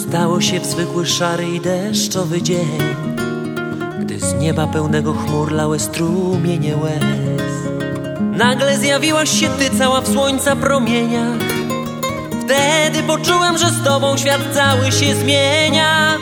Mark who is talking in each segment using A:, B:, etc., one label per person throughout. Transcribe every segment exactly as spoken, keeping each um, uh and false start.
A: Stało się w zwykły szary i deszczowy dzień, gdy z nieba pełnego chmur lały strumienie łez. Nagle zjawiłaś się ty cała w słońca promieniach. Wtedy poczułem, że z tobą świat cały się zmienia.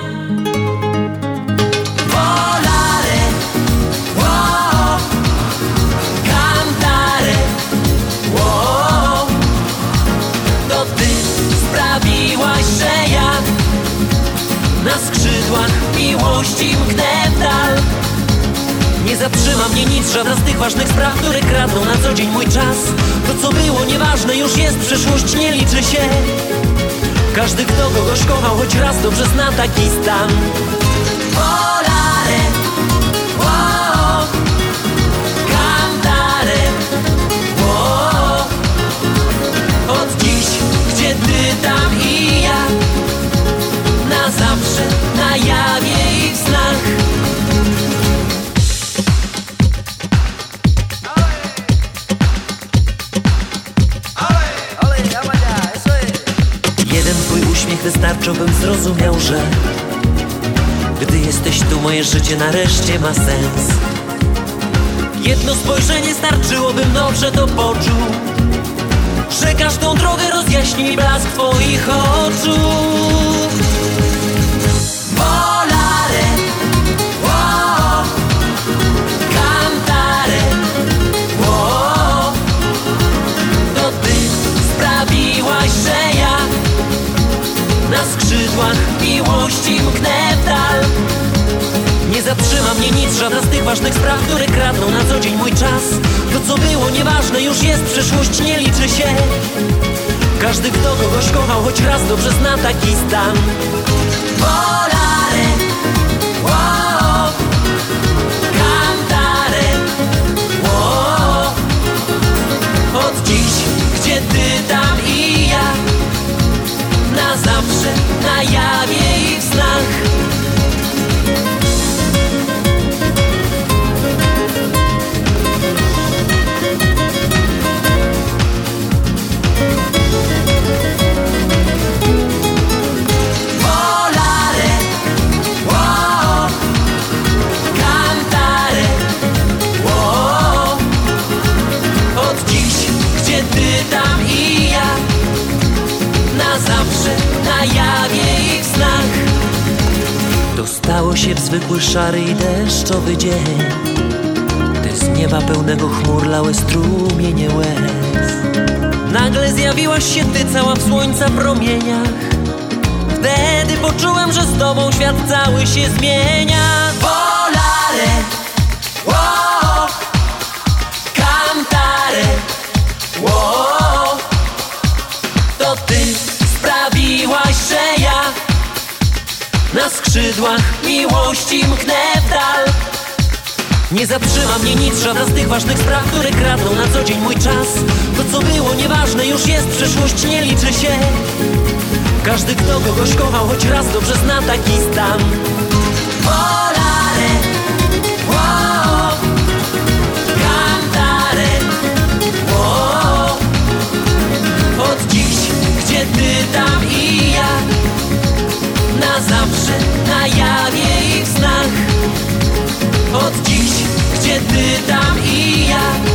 A: Volare, wow, cantare, wow. To ty sprawiłaś, że ja na skrzydłach miłości mknę w dal. Nie zatrzyma mnie nic, żadna z tych ważnych spraw, które kradną na co dzień mój czas. To co było nieważne już jest, przyszłość nie liczy się. Każdy kto kogoś kochał choć raz dobrze zna taki stan. Volare, wow, cantare, wow. Od dziś, gdzie ty tam i ja, na zawsze, na jawie i w snach. Jeden twój uśmiech wystarczył, bym zrozumiał, że gdy jesteś tu, moje życie nareszcie ma sens. Jedno spojrzenie starczyło, bym dobrze to poczuł, że każdą drogę rozjaśni mi blask twoich oczu. Volare, wow, cantare, wow. To ty sprawiłaś, że ja na skrzydłach miłości mknę w dal. Nie zatrzyma mnie nic, żadna z tych ważnych spraw, które kradną na co dzień mój czas. To co było nieważne już jest, przyszłość nie liczy się. Każdy kto kogoś kochał choć raz dobrze zna taki stan. Volare, wow, cantare, wow. Od dziś, gdzie ty tam i ja, na zawsze, na jawie i w snach. Volare, wow, cantare, wow. Od dziś, gdzie ty tam i ja, na zawsze, na jawie i w snach. To stało się w zwykły szary i deszczowy dzień, gdy z nieba pełnego chmur lały strumienie łez. Nagle zjawiłaś się ty cała w słońca promieniach. Wtedy poczułem, że z tobą świat cały się zmienia. Volare, wow, cantare, wow. To ty sprawiłaś, że ja na skrzydłach miłości mknę w dal. Nie zatrzyma mnie nic, żadna z tych ważnych spraw, które kradną na co dzień mój czas. To co było nieważne już jest, przyszłość nie liczy się. Każdy kto kogoś kochał choć raz dobrze zna taki stan. Volare, wow, cantare, wow. Od dziś, gdzie ty tam i ja, na zawsze, na jawie i w snach. Od dziś, gdzie ty tam i ja,